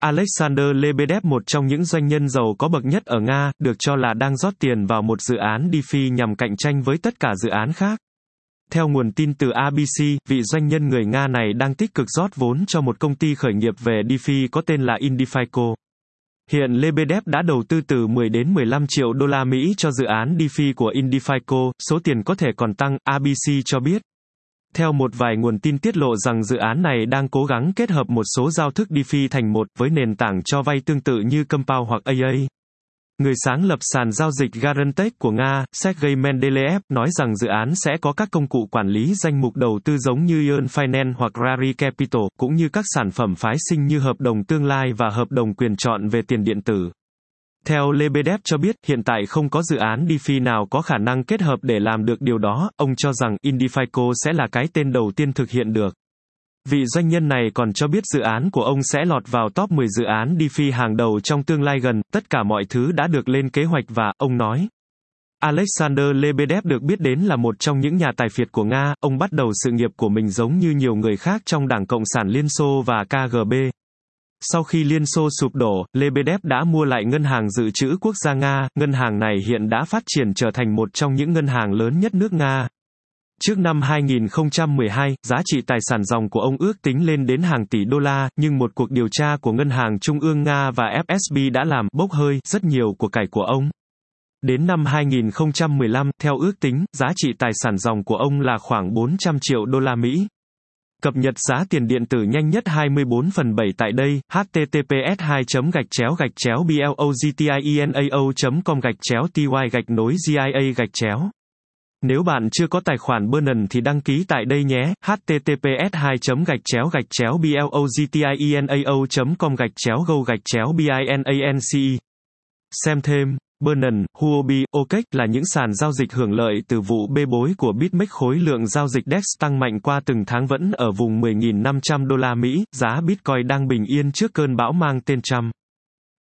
Alexander Lebedev, một trong những doanh nhân giàu có bậc nhất ở Nga, được cho là đang rót tiền vào một dự án DeFi nhằm cạnh tranh với tất cả dự án khác. Theo nguồn tin từ ABC, vị doanh nhân người Nga này đang tích cực rót vốn cho một công ty khởi nghiệp về DeFi có tên là IndyFico. Hiện Lebedev đã đầu tư từ 10 đến 15 triệu đô la Mỹ cho dự án DeFi của IndyFico, số tiền có thể còn tăng, ABC cho biết. Theo một vài nguồn tin tiết lộ rằng dự án này đang cố gắng kết hợp một số giao thức DeFi thành một với nền tảng cho vay tương tự như Compound hoặc AA. Người sáng lập sàn giao dịch Garantech của Nga, Sergei Mendeleev, nói rằng dự án sẽ có các công cụ quản lý danh mục đầu tư giống như Ion Finance hoặc Rari Capital, cũng như các sản phẩm phái sinh như hợp đồng tương lai và hợp đồng quyền chọn về tiền điện tử. Theo Lebedev cho biết, hiện tại không có dự án DeFi nào có khả năng kết hợp để làm được điều đó. Ông cho rằng IndyFico sẽ là cái tên đầu tiên thực hiện được. Vị doanh nhân này còn cho biết dự án của ông sẽ lọt vào top 10 dự án DeFi hàng đầu trong tương lai gần, tất cả mọi thứ đã được lên kế hoạch và, ông nói. Alexander Lebedev được biết đến là một trong những nhà tài phiệt của Nga, ông bắt đầu sự nghiệp của mình giống như nhiều người khác trong Đảng Cộng sản Liên Xô và KGB. Sau khi Liên Xô sụp đổ, Lebedev đã mua lại Ngân hàng Dự trữ Quốc gia Nga, ngân hàng này hiện đã phát triển trở thành một trong những ngân hàng lớn nhất nước Nga. Trước năm 2012, giá trị tài sản ròng của ông ước tính lên đến hàng tỷ đô la, nhưng một cuộc điều tra của Ngân hàng Trung ương Nga và FSB đã làm bốc hơi rất nhiều của cải của ông. Đến năm 2015, theo ước tính, giá trị tài sản ròng của ông là khoảng 400 triệu đô la Mỹ. Cập nhật giá tiền điện tử nhanh nhất 24/7 tại đây, https://blogitienao.com/ty-gia. Nếu bạn chưa có tài khoản Binance thì đăng ký tại đây nhé, https://blogitienao.com/go-binance. Xem thêm, Binance, Huobi, OKEx là những sàn giao dịch hưởng lợi từ vụ bê bối của BitMEX. Khối lượng giao dịch DEX tăng mạnh qua từng tháng vẫn ở vùng 10.500 đô la Mỹ, giá Bitcoin đang bình yên trước cơn bão mang tên Trump.